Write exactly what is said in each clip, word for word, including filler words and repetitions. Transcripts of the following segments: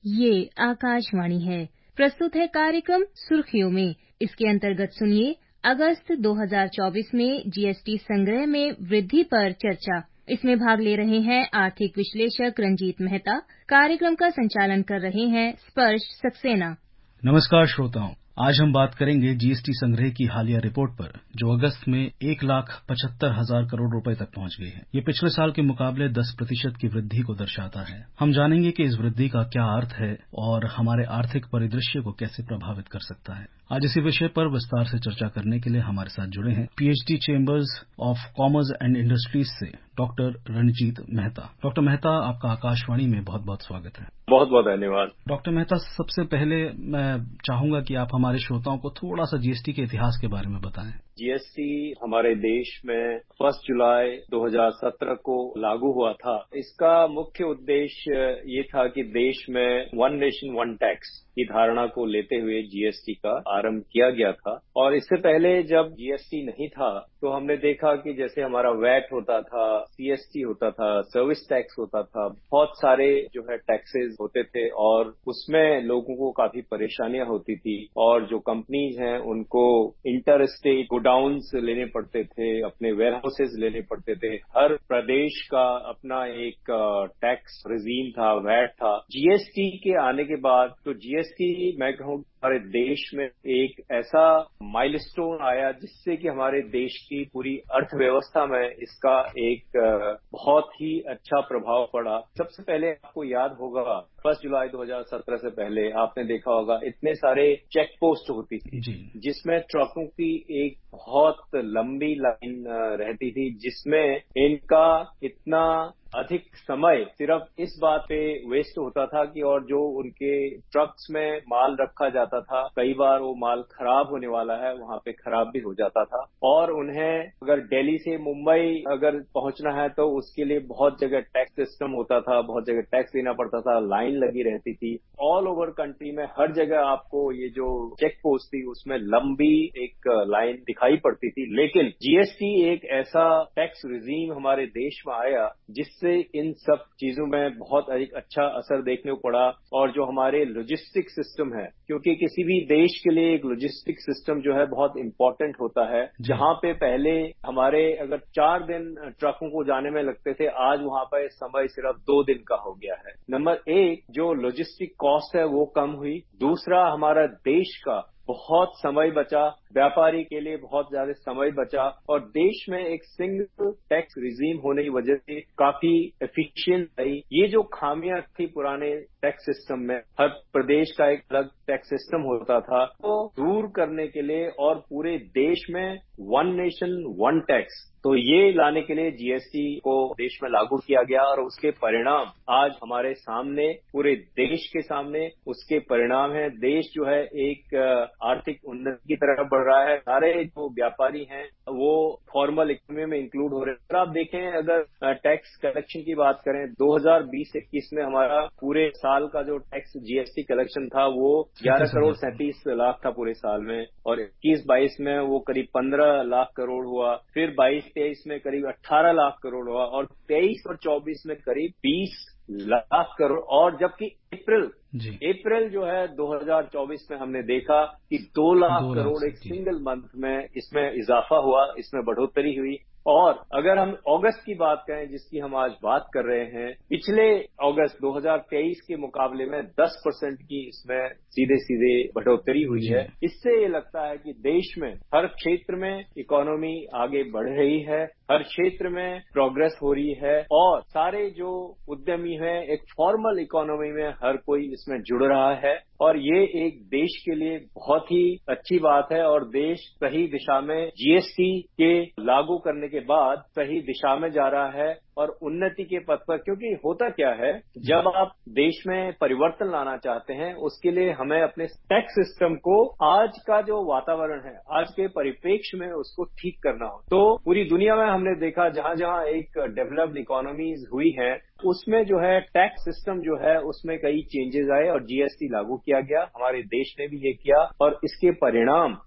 ये आकाशवाणी है। प्रस्तुत है कार्यक्रम सुर्खियों में। इसके अंतर्गत सुनिए अगस्त दो हज़ार चौबीस में जीएसटी संग्रह में वृद्धि पर चर्चा। इसमें भाग ले रहे हैं आर्थिक विश्लेषक रंजीत मेहता। कार्यक्रम का संचालन कर रहे हैं स्पर्श सक्सेना। नमस्कार श्रोताओं, आज हम बात करेंगे जीएसटी संग्रह की हालिया रिपोर्ट पर, जो अगस्त में एक लाख पचहत्तर हजार करोड़ रुपए तक पहुंच गई है। ये पिछले साल के मुकाबले दस प्रतिशत की वृद्धि को दर्शाता है। हम जानेंगे कि इस वृद्धि का क्या अर्थ है और हमारे आर्थिक परिदृश्य को कैसे प्रभावित कर सकता है। आज इसी विषय पर विस्तार से चर्चा करने के लिए हमारे साथ जुड़े हैं PHD chambers of commerce and industries से डॉक्टर रणजीत मेहता। डॉक्टर मेहता, आपका आकाशवाणी में बहुत बहुत स्वागत है। बहुत बहुत धन्यवाद। डॉक्टर मेहता, सबसे पहले मैं चाहूंगा कि आप हमारे श्रोताओं को थोड़ा सा जीएसटी के इतिहास के बारे में बताएं। जीएसटी हमारे देश में फर्स्ट जुलाई दो हज़ार सत्रह को लागू हुआ था। इसका मुख्य उद्देश्य ये था कि देश में वन नेशन वन टैक्स की धारणा को लेते हुए जीएसटी का आरंभ किया गया था। और इससे पहले जब जीएसटी नहीं था तो हमने देखा कि जैसे हमारा वैट होता था, सीएसटी होता था, सर्विस टैक्स होता था, बहुत सारे जो है टैक्सेस होते थे और उसमें लोगों को काफी परेशानियां होती थी। और जो कंपनीज हैं उनको इंटर स्टेट गोडाउन्स लेने पड़ते थे, अपने वेयर हाउसेज लेने पड़ते थे। हर प्रदेश का अपना एक टैक्स रिजीम था, वैट था। जीएसटी के आने के बाद तो जीएसटी मैं कहूँ हमारे देश में एक ऐसा माइलस्टोन आया जिससे कि हमारे देश की पूरी अर्थव्यवस्था में इसका एक बहुत ही अच्छा प्रभाव पड़ा। सबसे पहले आपको याद होगा फर्स्ट जुलाई दो हज़ार सत्रह से पहले आपने देखा होगा इतने सारे चेक पोस्ट होती थी जिसमें ट्रकों की एक बहुत लंबी लाइन रहती थी, जिसमें इनका इतना अधिक समय सिर्फ इस बात पे वेस्ट होता था कि और जो उनके ट्रक्स में माल रखा जाता था, कई बार वो माल खराब होने वाला है वहां पे खराब भी हो जाता था। और उन्हें अगर दिल्ली से मुंबई अगर पहुंचना है तो उसके लिए बहुत जगह टैक्स सिस्टम होता था, बहुत जगह टैक्स देना पड़ता था, लाइन लगी रहती थी। ऑल ओवर कंट्री में हर जगह आपको ये जो चेक पोस्ट थी उसमें लंबी एक लाइन दिखाई पड़ती थी। लेकिन जीएसटी एक ऐसा टैक्स रिजीम हमारे देश में आया जिससे से इन सब चीजों में बहुत अधिक अच्छा असर देखने को पड़ा। और जो हमारे लॉजिस्टिक सिस्टम है, क्योंकि किसी भी देश के लिए एक लॉजिस्टिक सिस्टम जो है बहुत इंपॉर्टेंट होता है। जहां पे पहले हमारे अगर चार दिन ट्रकों को जाने में लगते थे, आज वहां पर समय सिर्फ दो दिन का हो गया है। नंबर एक, जो लॉजिस्टिक कॉस्ट है वो कम हुई। दूसरा, हमारा देश का बहुत समय बचा, व्यापारी के लिए बहुत ज्यादा समय बचा। और देश में एक सिंगल टैक्स रिजीम होने की वजह से काफी एफिशिएंट रही। ये जो खामियां थी पुराने टैक्स सिस्टम में, हर प्रदेश का एक अलग टैक्स सिस्टम होता था, तो दूर करने के लिए और पूरे देश में वन नेशन वन टैक्स, तो ये लाने के लिए जीएसटी को देश में लागू किया गया। और उसके परिणाम आज हमारे सामने, पूरे देश के सामने उसके परिणाम है। देश जो है एक आर्थिक उन्नति की तरफ बढ़ रहा है। सारे जो व्यापारी हैं वो फॉर्मल इकोनॉमी में इंक्लूड हो रहे हैं। अगर आप देखें, अगर टैक्स कलेक्शन की बात करें, दो हज़ार बीस इक्कीस में हमारा पूरे साल का जो टैक्स जीएसटी कलेक्शन था वो ग्यारह करोड़ सैंतीस लाख था पूरे साल में। और इक्कीस बाईस में वो करीब पंद्रह लाख करोड़ हुआ। फिर बाईस तेईस में करीब अठारह लाख करोड़ हुआ। और तेईस और चौबीस में करीब बीस लाख करोड़। और जबकि अप्रैल अप्रैल जो है दो हज़ार चौबीस में हमने देखा कि दो लाख करोड़ एक सिंगल मंथ में इसमें इजाफा हुआ, इसमें बढ़ोतरी हुई। और अगर हम अगस्त की बात करें, जिसकी हम आज बात कर रहे हैं, पिछले अगस्त दो हज़ार तेईस के मुकाबले में दस परसेंट की इसमें सीधे सीधे बढ़ोतरी हुई है। इससे ये लगता है कि देश में हर क्षेत्र में इकोनॉमी आगे बढ़ रही है, हर क्षेत्र में प्रोग्रेस हो रही है। और सारे जो उद्यमी हैं, एक फॉर्मल इकोनॉमी में हर कोई इसमें जुड़ रहा है। और ये एक देश के लिए बहुत ही अच्छी बात है। और देश सही दिशा में जीएसटी के लागू करने के बाद सही दिशा में जा रहा है और उन्नति के पथ पर। क्योंकि होता क्या है, जब आप देश में परिवर्तन लाना चाहते हैं, उसके लिए हमें अपने टैक्स सिस्टम को आज का जो वातावरण है, आज के परिप्रेक्ष्य में उसको ठीक करना हो। तो पूरी दुनिया में हमने देखा, जहां जहां एक डेवलप्ड इकोनॉमीज हुई है, उसमें जो है टैक्स सिस्टम जो है उसमें कई चेंजेस आए और जीएसटी लागू किया गया। हमारे देश ने भी ये किया और इसके परिणाम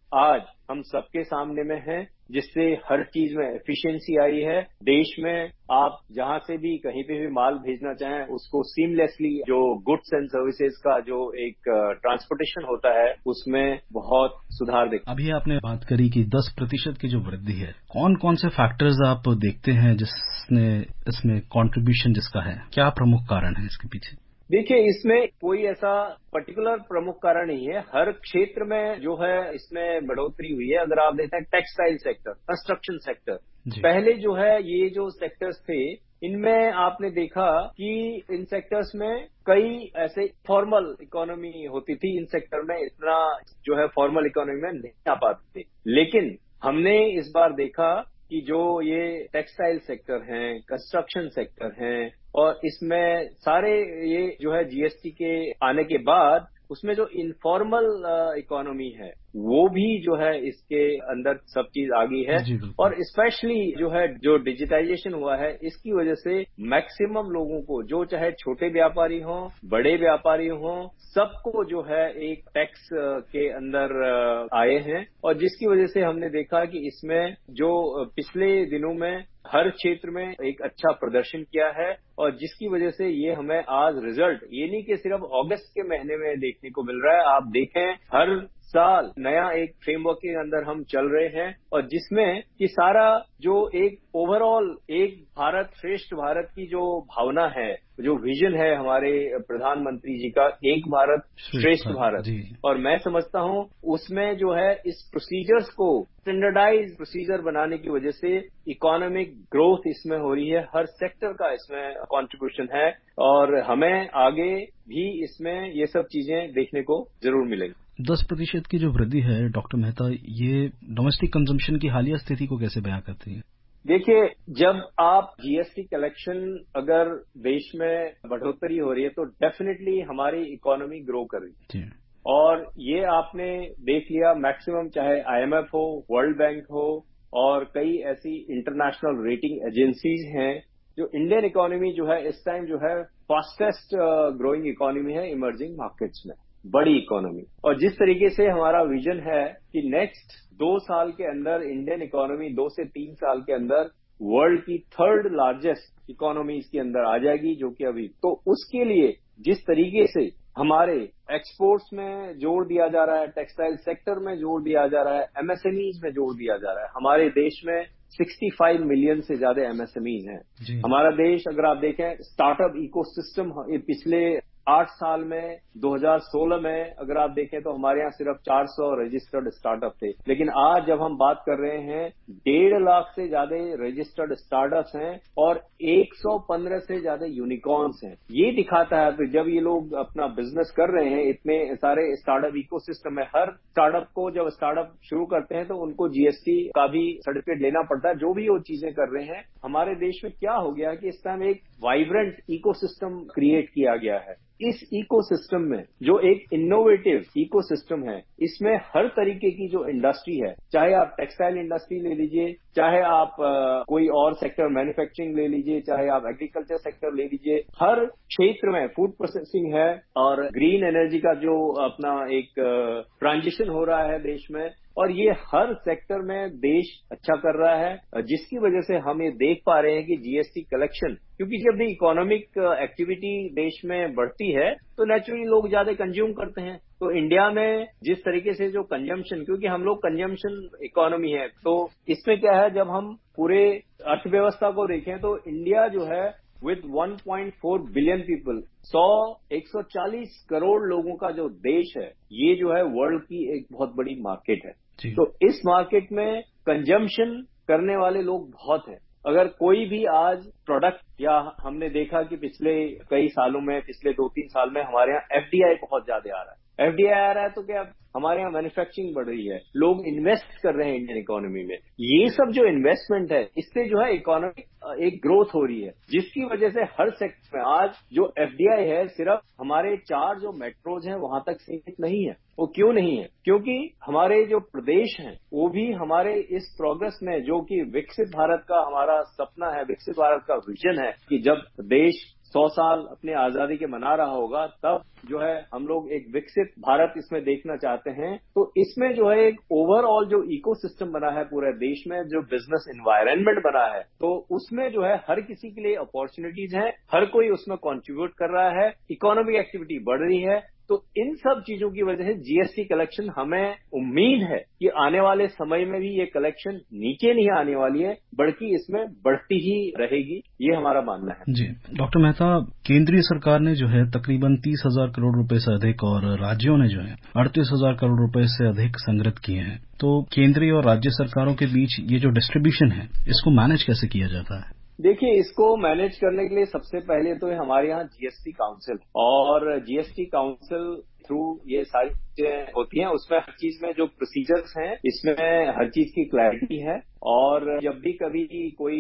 आज हम सबके सामने में है, जिससे हर चीज में एफिशिएंसी आई है। देश में आप जहां से भी कहीं पे भी माल भेजना चाहें, उसको सीमलेसली जो गुड्स एंड सर्विसेज का जो एक ट्रांसपोर्टेशन होता है, उसमें बहुत सुधार देखा। अभी आपने बात करी कि दस प्रतिशत की जो वृद्धि है, कौन कौन से फैक्टर्स आप देखते हैं जिसने इसमें कंट्रीब्यूशन जिसका है, क्या प्रमुख कारण है इसके पीछे? देखिए, इसमें कोई ऐसा पर्टिकुलर प्रमुख कारण नहीं है। हर क्षेत्र में जो है इसमें बढ़ोतरी हुई है। अगर आप देखते हैं टेक्सटाइल सेक्टर, कंस्ट्रक्शन सेक्टर, पहले जो है ये जो सेक्टर्स थे, इनमें आपने देखा कि इन सेक्टर्स में कई ऐसे फॉर्मल इकोनॉमी होती थी। इन सेक्टर में इतना जो है फॉर्मल इकोनॉमी में नहीं आ पाते थे। लेकिन हमने इस बार देखा कि जो ये टेक्सटाइल सेक्टर हैं, कंस्ट्रक्शन सेक्टर हैं, और इसमें सारे ये जो है जीएसटी के आने के बाद उसमें जो इनफॉर्मल इकोनॉमी है, वो भी जो है इसके अंदर सब चीज आ गई है। और स्पेशली जो है जो डिजिटाइजेशन हुआ है, इसकी वजह से मैक्सिमम लोगों को, जो चाहे छोटे व्यापारी हों, बड़े व्यापारी हों, सबको जो है एक टैक्स के अंदर आए हैं। और जिसकी वजह से हमने देखा कि इसमें जो पिछले दिनों में हर क्षेत्र में एक अच्छा प्रदर्शन किया है, और जिसकी वजह से ये हमें आज रिजल्ट ये नहीं कि सिर्फ अगस्त के महीने में देखने को मिल रहा है। आप देखें, हर साल नया एक फ्रेमवर्क के अंदर हम चल रहे हैं, और जिसमें कि सारा जो एक ओवरऑल एक भारत श्रेष्ठ भारत की जो भावना है, जो विजन है हमारे प्रधानमंत्री जी का, एक भारत श्रेष्ठ भारत, और मैं समझता हूं उसमें जो है इस प्रोसीजर्स को स्टैंडर्डाइज प्रोसीजर बनाने की वजह से इकोनॉमिक ग्रोथ इसमें हो रही है। हर सेक्टर का इसमें कंट्रीब्यूशन है, और हमें आगे भी इसमें ये सब चीजें देखने को जरूर मिलेंगी। दस प्रतिशत की जो वृद्धि है डॉक्टर मेहता, ये डोमेस्टिक कंजम्पशन की हालिया स्थिति को कैसे बयां करती है? देखिए, जब आप जीएसटी कलेक्शन अगर देश में बढ़ोतरी हो रही है, तो डेफिनेटली हमारी इकोनॉमी ग्रो कर रही है। और ये आपने देख लिया, मैक्सिमम चाहे आईएमएफ हो, वर्ल्ड बैंक हो, और कई ऐसी इंटरनेशनल रेटिंग एजेंसीज हैं, जो इंडियन इकोनॉमी जो है इस टाइम जो है फास्टेस्ट ग्रोइंग इकोनॉमी है इमर्जिंग मार्केट्स में, बड़ी इकोनॉमी। और जिस तरीके से हमारा विजन है कि नेक्स्ट दो साल के अंदर इंडियन इकोनॉमी दो से तीन साल के अंदर वर्ल्ड की थर्ड लार्जेस्ट इकोनॉमी इसके अंदर आ जाएगी, जो कि अभी, तो उसके लिए जिस तरीके से हमारे एक्सपोर्ट्स में जोर दिया जा रहा है, टेक्सटाइल सेक्टर में जोर दिया जा रहा है, एमएसएमईज में जोर दिया जा रहा है। हमारे देश में पैंसठ मिलियन से ज्यादा एमएसएमईज हैं। हमारा देश अगर आप देखें, स्टार्टअप इकोसिस्टम पिछले आठ साल में दो हज़ार सोलह में अगर आप देखें तो हमारे यहाँ सिर्फ चार सौ रजिस्टर्ड स्टार्टअप थे, लेकिन आज जब हम बात कर रहे हैं डेढ़ लाख से ज्यादा रजिस्टर्ड स्टार्टअप्स हैं और एक सौ पंद्रह से ज्यादा यूनिकॉर्न्स हैं। ये दिखाता है कि जब ये लोग अपना बिजनेस कर रहे हैं, इतने सारे स्टार्टअप इकोसिस्टम में, हर स्टार्टअप को जब स्टार्टअप शुरू करते हैं तो उनको जीएसटी का भी सर्टिफिकेट लेना पड़ता है, जो भी वो चीजें कर रहे हैं। हमारे देश में क्या हो गया कि इस टाइम एक वाइब्रेंट इकोसिस्टम क्रिएट किया गया है। इस इकोसिस्टम में जो एक इनोवेटिव इकोसिस्टम है, इसमें हर तरीके की जो इंडस्ट्री है, चाहे आप टेक्सटाइल इंडस्ट्री ले लीजिए, चाहे आप आ, कोई और सेक्टर मैन्युफैक्चरिंग ले लीजिए, चाहे आप एग्रीकल्चर सेक्टर ले लीजिए, हर क्षेत्र में फूड प्रोसेसिंग है, और ग्रीन एनर्जी का जो अपना एक ट्रांजिशन हो रहा है देश में, और ये हर सेक्टर में देश अच्छा कर रहा है, जिसकी वजह से हम ये देख पा रहे हैं कि जीएसटी कलेक्शन, क्योंकि जब भी इकोनॉमिक एक्टिविटी देश में बढ़ती है तो नेचुरली लोग ज्यादा कंज्यूम करते हैं। तो इंडिया में जिस तरीके से जो कंजम्पशन, क्योंकि हम लोग कंजम्पशन इकोनॉमी है, तो इसमें क्या है, जब हम पूरे अर्थव्यवस्था को देखें तो इंडिया जो है with one point four billion people, सौ एक सौ चालीस करोड़ लोगों का जो देश है, ये जो है वर्ल्ड की एक बहुत बड़ी मार्केट है। तो इस मार्केट में कंजम्पशन करने वाले लोग बहुत हैं। अगर कोई भी आज प्रोडक्ट, या हमने देखा कि पिछले कई सालों में, पिछले दो तीन साल में हमारे यहाँ एफडीआई बहुत ज्यादा आ रहा है। एफडीआई आ रहा है तो क्या हमारे यहाँ मैन्युफैक्चरिंग बढ़ रही है, लोग इन्वेस्ट कर रहे हैं इंडियन इकोनॉमी में। ये सब जो इन्वेस्टमेंट है, इससे जो है इकोनॉमिक एक ग्रोथ हो रही है, जिसकी वजह से हर सेक्टर में आज जो एफडीआई है सिर्फ हमारे चार जो मेट्रोज हैं वहां तक सीमित नहीं है। वो क्यों नहीं है? क्योंकि हमारे जो प्रदेश हैं वो भी हमारे इस प्रोग्रेस में, जो कि विकसित भारत का हमारा सपना है, विकसित भारत का विजन है कि जब देश सौ साल अपनी आजादी के मना रहा होगा, तब जो है हम लोग एक विकसित भारत इसमें देखना चाहते हैं। तो इसमें जो है एक ओवरऑल जो इकोसिस्टम बना है पूरे देश में, जो बिजनेस एनवायरनमेंट बना है, तो उसमें जो है हर किसी के लिए अपॉर्चुनिटीज हैं, हर कोई उसमें कंट्रीब्यूट कर रहा है, इकोनॉमिक एक्टिविटी बढ़ रही है। तो इन सब चीजों की वजह से जीएसटी कलेक्शन, हमें उम्मीद है कि आने वाले समय में भी ये कलेक्शन नीचे नहीं आने वाली है, बल्कि इसमें बढ़ती ही रहेगी, ये हमारा मानना है। जी डॉक्टर मेहता, केंद्रीय सरकार ने जो है तकरीबन तीस हजार करोड़ रुपए से अधिक और राज्यों ने जो है अड़तीस हजार करोड़ रुपए से अधिक संग्रहित किए हैं। तो केंद्रीय और राज्य सरकारों के बीच ये जो डिस्ट्रीब्यूशन है, इसको मैनेज कैसे किया जाता है? देखिए, इसको मैनेज करने के लिए सबसे पहले तो हमारे यहाँ जीएसटी काउंसिल, और जीएसटी काउंसिल थ्रू ये सारी चीजें होती हैं। उसमें हर चीज में जो प्रोसीजर्स हैं, इसमें हर चीज की क्लैरिटी है। और जब भी कभी कोई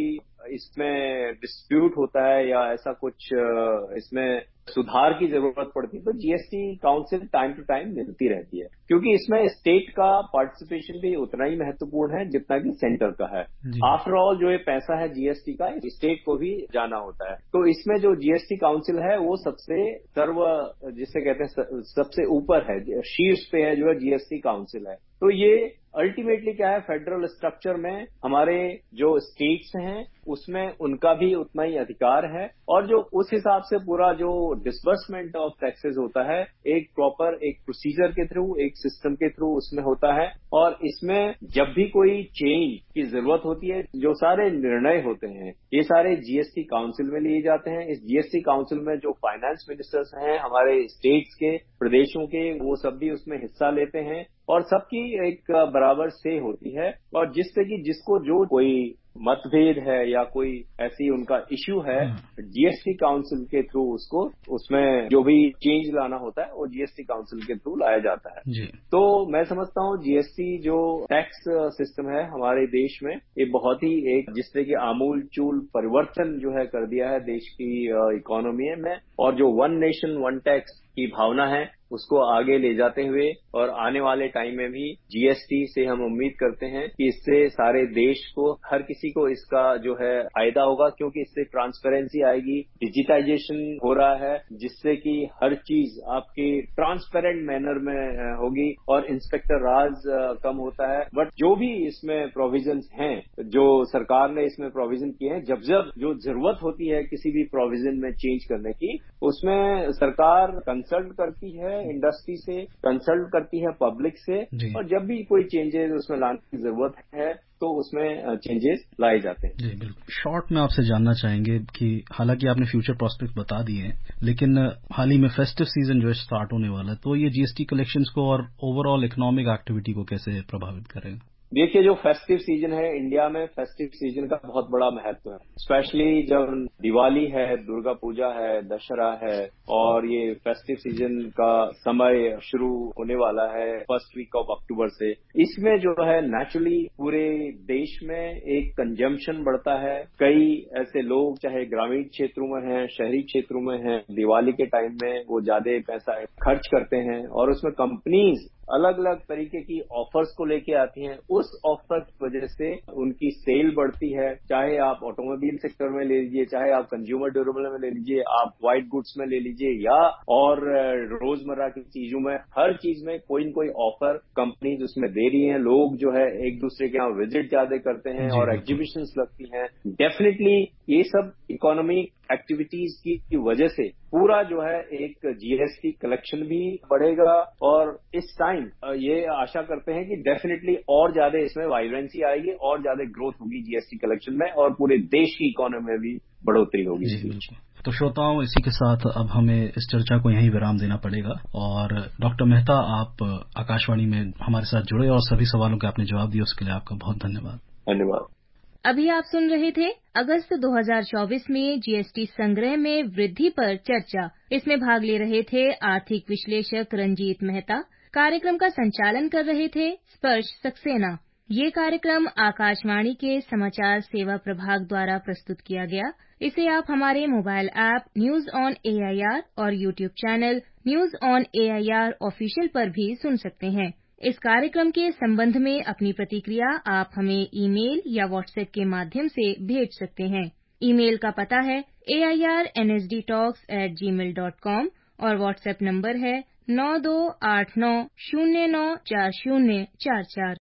इसमें डिस्प्यूट होता है या ऐसा कुछ इसमें सुधार की जरूरत पड़ती है, तो GST council time to time मिलती रहती है, क्योंकि इसमें स्टेट का पार्टिसिपेशन भी उतना ही महत्वपूर्ण है जितना कि सेंटर का है। आफ्टर ऑल जो ये पैसा है जीएसटी का, स्टेट को भी जाना होता है। तो इसमें जो जीएसटी काउंसिल है वो सबसे सर्व जिसे कहते हैं सबसे ऊपर है, शीर्ष पे है जो है जीएसटी काउंसिल है। तो ये अल्टीमेटली क्या है, फेडरल स्ट्रक्चर में हमारे जो स्टेट्स हैं उसमें उनका भी उतना ही अधिकार है, और जो उस हिसाब से पूरा जो डिसबर्समेंट ऑफ टैक्सेस होता है, एक प्रॉपर एक प्रोसीजर के थ्रू, एक सिस्टम के थ्रू उसमें होता है। और इसमें जब भी कोई चेंज की जरूरत होती है, जो सारे निर्णय होते हैं ये सारे जीएसटी काउंसिल में लिए जाते हैं। इस जीएसटी काउंसिल में जो फाइनेंस मिनिस्टर्स हैं हमारे स्टेट्स के, प्रदेशों के, वो सब भी उसमें हिस्सा लेते हैं, और सबकी एक बराबर से होती है। और जिससे कि जिसको जो कोई मतभेद है या कोई ऐसी उनका इश्यू है, जीएसटी काउंसिल के थ्रू उसको उसमें जो भी चेंज लाना होता है वो जीएसटी काउंसिल के थ्रू लाया जाता है जी। तो मैं समझता हूँ जीएसटी जो टैक्स सिस्टम है हमारे देश में, ये बहुत ही एक जिसने कि आमूल चूल परिवर्तन जो है कर दिया है देश की इकोनॉमी में, और जो वन नेशन वन टैक्स की भावना है उसको आगे ले जाते हुए, और आने वाले टाइम में भी जीएसटी से हम उम्मीद करते हैं कि इससे सारे देश को, हर किसी को इसका जो है फायदा होगा, क्योंकि इससे ट्रांसपेरेंसी आएगी, डिजिटाइजेशन हो रहा है, जिससे कि हर चीज आपकी ट्रांसपेरेंट मैनर में होगी और इंस्पेक्टर राज कम होता है। बट जो भी इसमें प्रोविजंस हैं, जो सरकार ने इसमें प्रोविजन किए हैं, जब जब जो जरूरत होती है किसी भी प्रोविजन में चेंज करने की, उसमें सरकार कंसल्ट करती है इंडस्ट्री से, कंसल्ट करती है पब्लिक से, और जब भी कोई चेंजेस उसमें लाने की जरूरत है तो उसमें चेंजेस लाए जाते हैं। जी बिल्कुल। शॉर्ट में आपसे जानना चाहेंगे कि हालांकि आपने फ्यूचर प्रोस्पेक्ट बता दिए हैं, लेकिन हाल ही में फेस्टिव सीजन जो है स्टार्ट होने वाला है, तो ये जीएसटी कलेक्शंस को और ओवरऑल इकोनॉमिक एक्टिविटी को कैसे प्रभावित करेगा? देखिए, जो फेस्टिव सीजन है इंडिया में, फेस्टिव सीजन का बहुत बड़ा महत्व है। स्पेशली जब दिवाली है, दुर्गा पूजा है, दशहरा है, और ये फेस्टिव सीजन का समय शुरू होने वाला है फर्स्ट वीक ऑफ अक्टूबर से। इसमें जो है नेचुरली पूरे देश में एक कंजम्पशन बढ़ता है। कई ऐसे लोग चाहे ग्रामीण क्षेत्रों में हैं, शहरी क्षेत्रों में हैं, दिवाली के टाइम में वो ज्यादा पैसा खर्च करते हैं, और उसमें कंपनीज अलग अलग तरीके की ऑफर्स को लेके आती हैं। उस ऑफर की वजह से उनकी सेल बढ़ती है। चाहे आप ऑटोमोबाइल सेक्टर में ले लीजिए, चाहे आप कंज्यूमर ड्यूरेबल में ले लीजिए, आप व्हाइट गुड्स में ले लीजिए, या और रोजमर्रा की चीजों में, हर चीज में कोई न कोई ऑफर कंपनीज उसमें दे रही हैं। लोग जो है एक दूसरे के यहाँ विजिट ज्यादा करते हैं और एग्जीबिशंस लगती हैं। डेफिनेटली ये सब इकोनॉमिक एक्टिविटीज की वजह से पूरा जो है एक जीएसटी कलेक्शन भी बढ़ेगा, और इस टाइम ये आशा करते हैं कि डेफिनेटली और ज्यादा इसमें वाइब्रेंसी आएगी, और ज्यादा ग्रोथ होगी जीएसटी कलेक्शन में, और पूरे देश की इकोनॉमी में भी बढ़ोतरी होगी। जी बिल्कुल। तो श्रोताओं, इसी के साथ अब हमें इस चर्चा को यहीं विराम देना पड़ेगा। और डॉक्टर मेहता, आप आकाशवाणी में हमारे साथ जुड़े और सभी सवालों के आपने जवाब दिए, उसके लिए आपका बहुत धन्यवाद। धन्यवाद। अभी आप सुन रहे थे अगस्त दो हज़ार चौबीस में जीएसटी संग्रह में वृद्धि पर चर्चा। इसमें भाग ले रहे थे आर्थिक विश्लेषक रंजीत मेहता। कार्यक्रम का संचालन कर रहे थे स्पर्श सक्सेना। ये कार्यक्रम आकाशवाणी के समाचार सेवा प्रभाग द्वारा प्रस्तुत किया गया। इसे आप हमारे mobile app news on AIR और YouTube channel news on AIR official पर भी सुन सकते हैं। इस कार्यक्रम के संबंध में अपनी प्रतिक्रिया आप हमें ईमेल या व्हाट्सएप के माध्यम से भेज सकते हैं। ईमेल का पता है A I R N S D talks at Gmail dot com और व्हाट्सएप नंबर है नौ दो आठ नौ शून्य नौ चार शून्य चार चार।